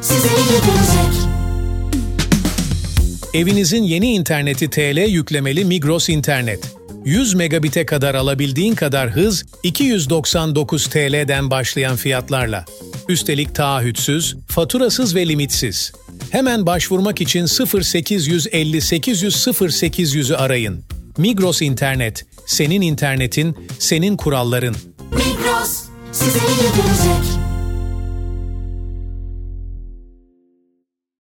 size iyi gelecek. Evinizin yeni interneti TL yüklemeli Migros internet. 100 megabite kadar alabildiğin kadar hız 299 TL'den başlayan fiyatlarla. Üstelik taahhütsüz, faturasız ve limitsiz. Hemen başvurmak için 0850 800 0800'ü arayın. Migros internet, senin internetin, senin kuralların. Migros size iyi gelecek.